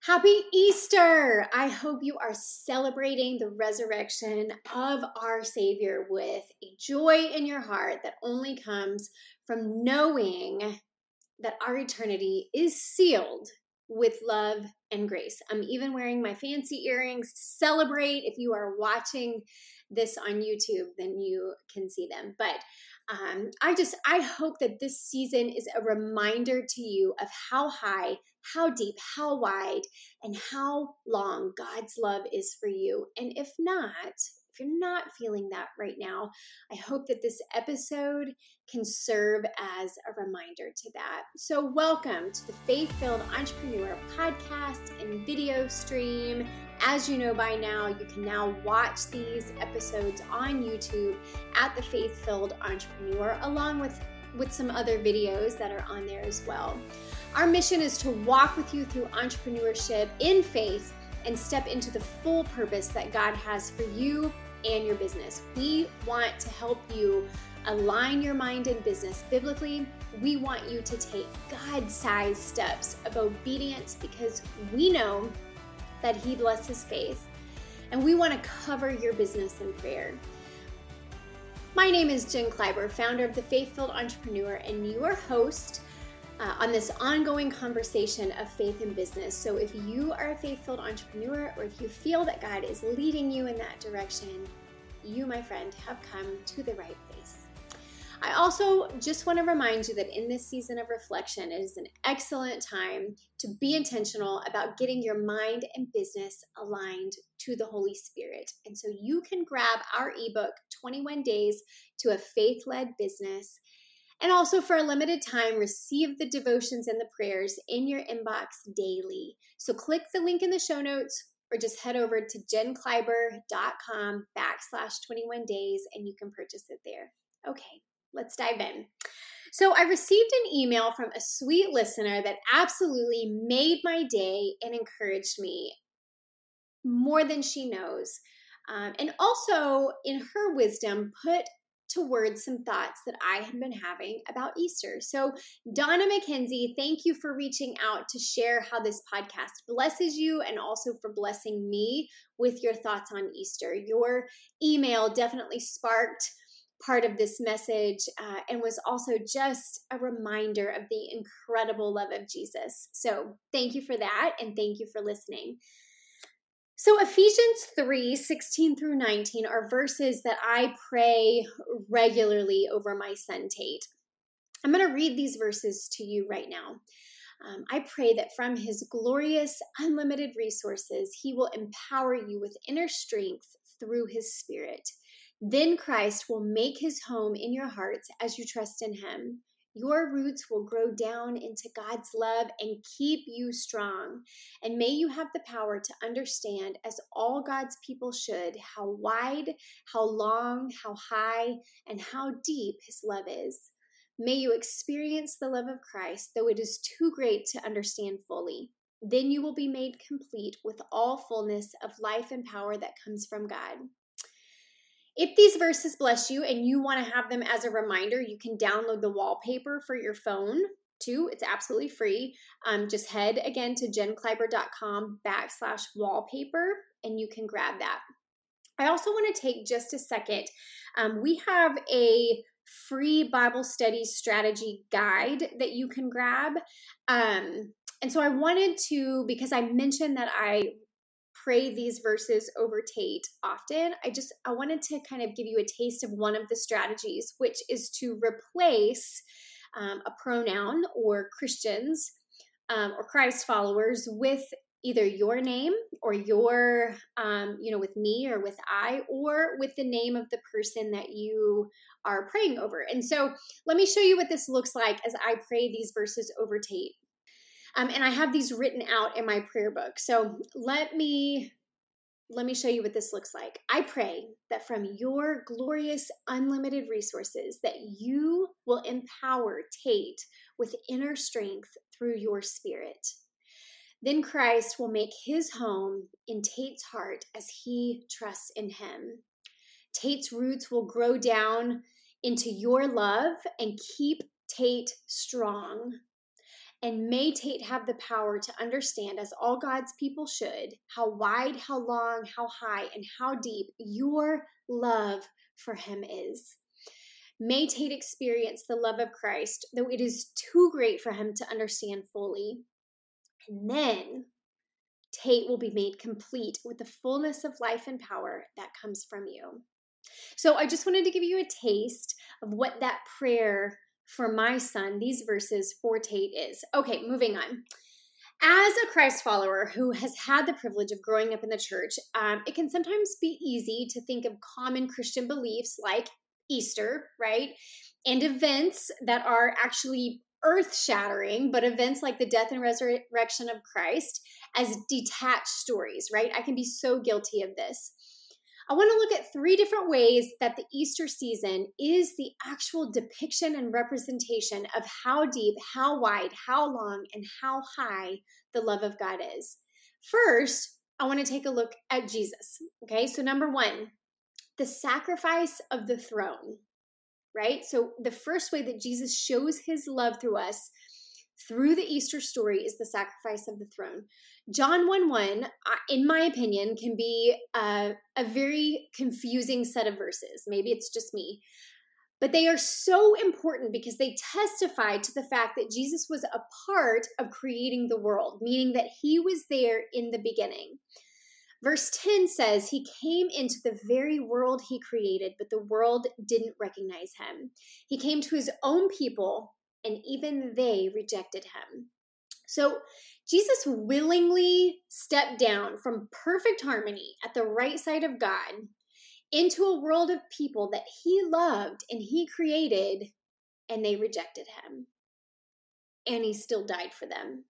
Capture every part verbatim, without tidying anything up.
Happy Easter! I hope you are celebrating the resurrection of our Savior with a joy in your heart that only comes from knowing that our eternity is sealed with love and grace. I'm even wearing my fancy earrings to celebrate. If you are watching this on YouTube, then you can see them. But um, I just, I hope that this season is a reminder to you of how high, how deep, how wide, and how long God's love is for you. And if not, if you're not feeling that right now, I hope that this episode can serve as a reminder to that. So welcome to the Faith-Filled Entrepreneur podcast and video stream. As you know by now, you can now watch these episodes on YouTube at the Faith-Filled Entrepreneur, along with, with some other videos that are on there as well. Our mission is to walk with you through entrepreneurship in faith and step into the full purpose that God has for you and your business. We want to help you align your mind and business biblically. We want you to take God-sized steps of obedience because we know that He blesses faith, and we want to cover your business in prayer. My name is Jen Kleiber, founder of the Faith-Filled Entrepreneur, and your host uh, on this ongoing conversation of faith and business. So if you are a faith-filled entrepreneur, or if you feel that God is leading you in that direction, you, my friend, have come to the right place. I also just want to remind you that in this season of reflection, it is an excellent time to be intentional about getting your mind and business aligned to the Holy Spirit. And so you can grab our ebook, twenty-one days to a Faith-Led Business. And also for a limited time, receive the devotions and the prayers in your inbox daily. So click the link in the show notes or just head over to jenkleiber.com backslash 21 days and you can purchase it there. Okay, let's dive in. So I received an email from a sweet listener that absolutely made my day and encouraged me more than she knows. Um, and also, in her wisdom, put to words some thoughts that I had been having about Easter. So Donna McKenzie, thank you for reaching out to share how this podcast blesses you and also for blessing me with your thoughts on Easter. Your email definitely sparked part of this message uh, and was also just a reminder of the incredible love of Jesus. So thank you for that, and thank you for listening. So Ephesians three, sixteen through nineteen are verses that I pray regularly over my son Tate. I'm going to read these verses to you right now. Um, I pray that from His glorious, unlimited resources, He will empower you with inner strength through His Spirit. Then Christ will make His home in your hearts as you trust in Him. Your roots will grow down into God's love and keep you strong. And may you have the power to understand, as all God's people should, how wide, how long, how high, and how deep His love is. May you experience the love of Christ, though it is too great to understand fully. Then you will be made complete with all fullness of life and power that comes from God. If these verses bless you and you want to have them as a reminder, you can download the wallpaper for your phone too. It's absolutely free. Um, just head again to jenkleiber.com backslash wallpaper and you can grab that. I also want to take just a second. Um, we have a free Bible study strategy guide that you can grab. Um, and so I wanted to, because I mentioned that I pray these verses over Tate often, I just, I wanted to kind of give you a taste of one of the strategies, which is to replace um, a pronoun or Christians um, or Christ followers with either your name or your, um, you know, with me or with I, or with the name of the person that you are praying over. And so let me show you what this looks like as I pray these verses over Tate. Um, and I have these written out in my prayer book. So let me, let me show you what this looks like. I pray that from your glorious, unlimited resources, that you will empower Tate with inner strength through your Spirit. Then Christ will make His home in Tate's heart as he trusts in Him. Tate's roots will grow down into your love and keep Tate strong. And may Tate have the power to understand, as all God's people should, how wide, how long, how high, and how deep your love for him is. May Tate experience the love of Christ, though it is too great for him to understand fully. And then Tate will be made complete with the fullness of life and power that comes from you. So I just wanted to give you a taste of what that prayer for my son, these verses for Tate is. Okay, moving on. As a Christ follower who has had the privilege of growing up in the church, um, it can sometimes be easy to think of common Christian beliefs like Easter, right? And events that are actually earth-shattering, but events like the death and resurrection of Christ as detached stories, right? I can be so guilty of this. I want to look at three different ways that the Easter season is the actual depiction and representation of how deep, how wide, how long, and how high the love of God is. First, I want to take a look at Jesus. Okay, so number one, the sacrifice of the throne, right? So the first way that Jesus shows his love through us through the Easter story is the sacrifice of the throne. John one one, in my opinion, can be a, a very confusing set of verses. Maybe it's just me. But they are so important because they testify to the fact that Jesus was a part of creating the world, meaning that he was there in the beginning. Verse ten says, he came into the very world he created, but the world didn't recognize him. He came to his own people, and even they rejected him. So Jesus willingly stepped down from perfect harmony at the right side of God into a world of people that he loved and he created, and they rejected him. And he still died for them.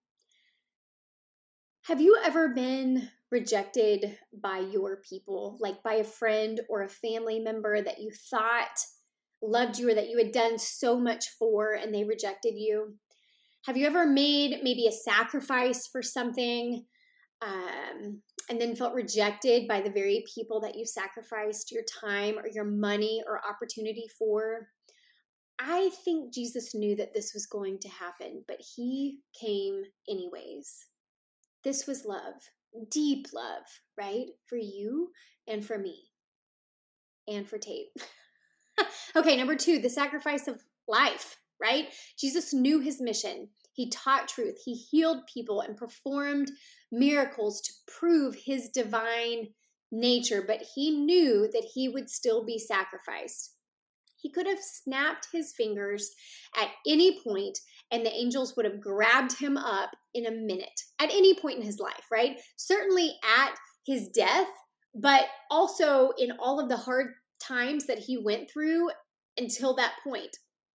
Have you ever been rejected by your people, like by a friend or a family member that you thought loved you or that you had done so much for, and they rejected you? Have you ever made maybe a sacrifice for something um, and then felt rejected by the very people that you sacrificed your time or your money or opportunity for? I think Jesus knew that this was going to happen, but he came anyways. This was love, deep love, right? For you and for me and for Tate. Okay, number two, the sacrifice of life, right? Jesus knew his mission. He taught truth. He healed people and performed miracles to prove his divine nature, but he knew that he would still be sacrificed. He could have snapped his fingers at any point and the angels would have grabbed him up in a minute at any point in his life, right? Certainly at his death, but also in all of the hard times that he went through until that point.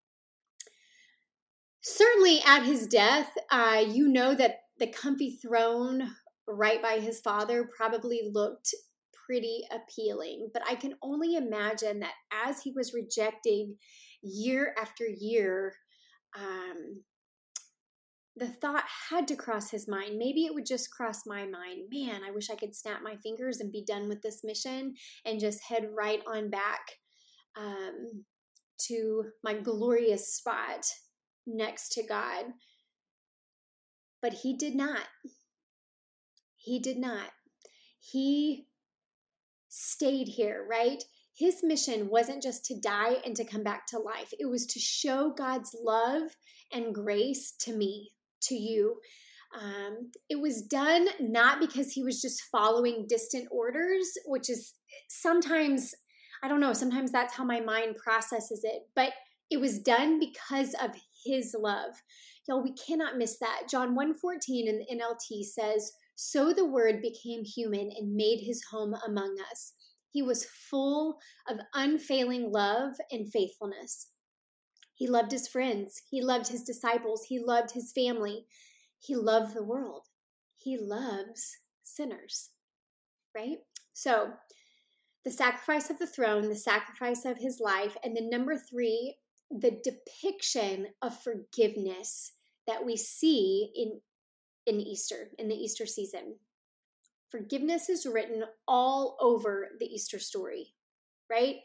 Certainly at his death, uh, you know that the comfy throne right by his father probably looked pretty appealing, but I can only imagine that as he was rejected year after year, um, the thought had to cross his mind. Maybe it would just cross my mind. Man, I wish I could snap my fingers and be done with this mission and just head right on back um, to my glorious spot next to God. But he did not. He did not. He stayed here, right? His mission wasn't just to die and to come back to life. It was to show God's love and grace to me, to you. Um, it was done not because he was just following distant orders, which is sometimes, I don't know, sometimes that's how my mind processes it, but it was done because of his love. Y'all, we cannot miss that. John one fourteen in the N L T says, "So the Word became human and made his home among us. He was full of unfailing love and faithfulness." He loved his friends. He loved his disciples. He loved his family. He loved the world. He loves sinners, right? So the sacrifice of the throne, the sacrifice of his life, and then number three, the depiction of forgiveness that we see in, in Easter, in the Easter season. Forgiveness is written all over the Easter story, right?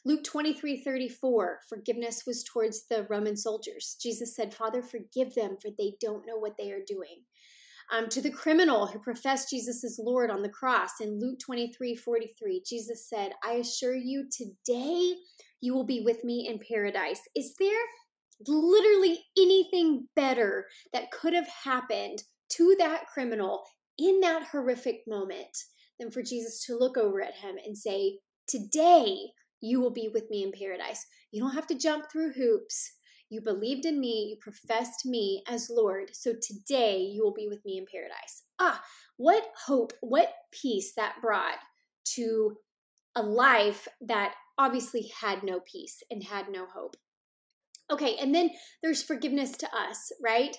Luke twenty-three thirty-four, forgiveness was towards the Roman soldiers. Jesus said, Father, forgive them, for they don't know what they are doing. Um, to the criminal who professed Jesus as Lord on the cross in Luke twenty-three forty-three, Jesus said, I assure you, today you will be with me in paradise. Is there literally anything better that could have happened to that criminal in that horrific moment than for Jesus to look over at him and say, today you will be with me in paradise. You don't have to jump through hoops. You believed in me, you professed me as Lord, so today you will be with me in paradise. Ah, what hope, what peace that brought to a life that obviously had no peace and had no hope. Okay, and then there's forgiveness to us, right?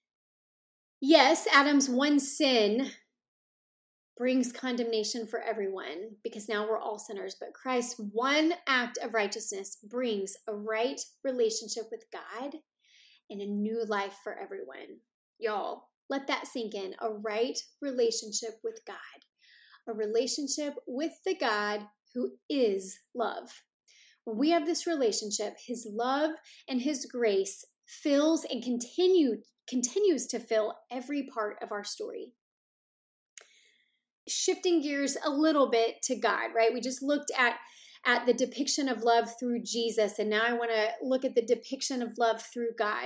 Yes, Adam's one sin brings condemnation for everyone because now we're all sinners, but Christ's one act of righteousness brings a right relationship with God and a new life for everyone. Y'all, let that sink in. A right relationship with God, a relationship with the God who is love. When we have this relationship, his love and his grace fills and continue, continues to fill every part of our story. Shifting gears a little bit to God, right? We just looked at, at the depiction of love through Jesus, and now I want to look at the depiction of love through God.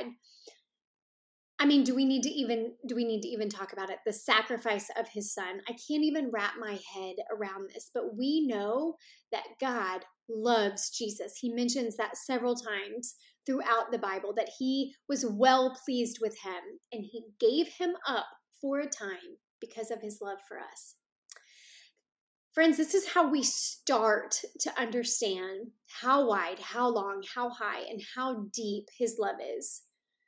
I mean, do we need to even do we need to even talk about it? The sacrifice of his son. I can't even wrap my head around this, but we know that God loves Jesus. He mentions that several times throughout the Bible, that he was well pleased with him and he gave him up for a time because of his love for us. Friends, this is how we start to understand how wide, how long, how high, and how deep his love is.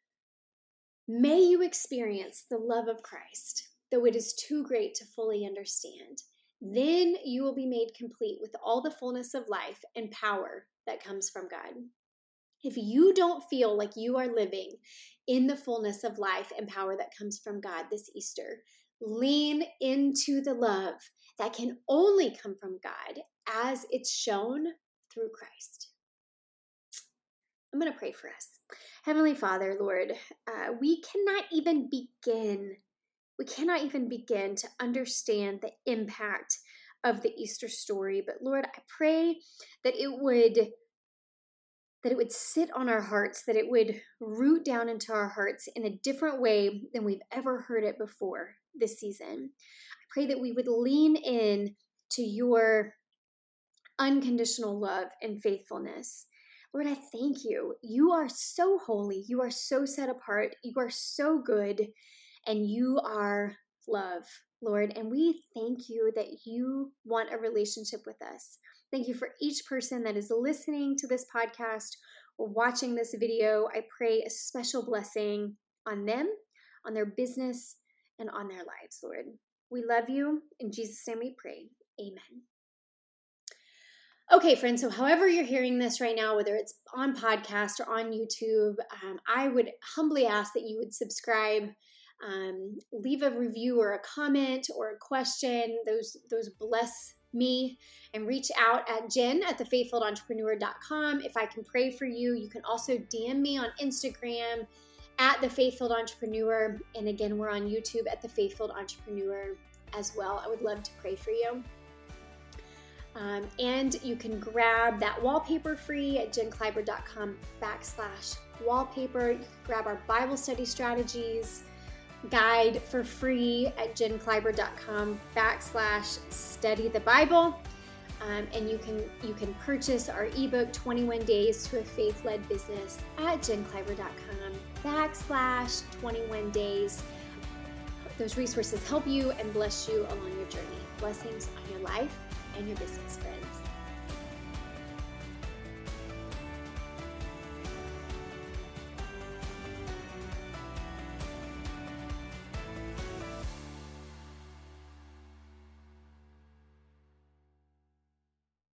May you experience the love of Christ, though it is too great to fully understand. Then you will be made complete with all the fullness of life and power that comes from God. If you don't feel like you are living in the fullness of life and power that comes from God this Easter, lean into the love that can only come from God as it's shown through Christ. I'm going to pray for us. Heavenly Father, Lord, uh, we cannot even begin, we cannot even begin to understand the impact of the Easter story. But Lord, I pray that it would, that it would sit on our hearts, that it would root down into our hearts in a different way than we've ever heard it before this season. I pray that we would lean in to your unconditional love and faithfulness. Lord, I thank you. You are so holy. You are so set apart. You are so good. And you are love, Lord. And we thank you that you want a relationship with us. Thank you for each person that is listening to this podcast or watching this video. I pray a special blessing on them, on their business, and on their lives, Lord. We love you. In Jesus' name we pray. Amen. Okay, friends, so however you're hearing this right now, whether it's on podcast or on YouTube, um, I would humbly ask that you would subscribe, um, leave a review or a comment or a question. Those those bless me, and reach out at Jen at the faith filled entrepreneur dot com. If I can pray for you, you can also D M me on Instagram at the Faith Filled Entrepreneur. And again, we're on YouTube at the Faith Filled Entrepreneur as well. I would love to pray for you. Um, and you can grab that wallpaper free at jenkleiber dot com backslash wallpaper. You can grab our Bible study strategies guide for free at jenkleiber dot com backslash study the Bible. Um, and you can you can purchase our ebook twenty-one days to a Faith-Led Business at jenkleiber dot com backslash twenty-one days. Those resources help you and bless you along your journey. Blessings on your life and your business, friends.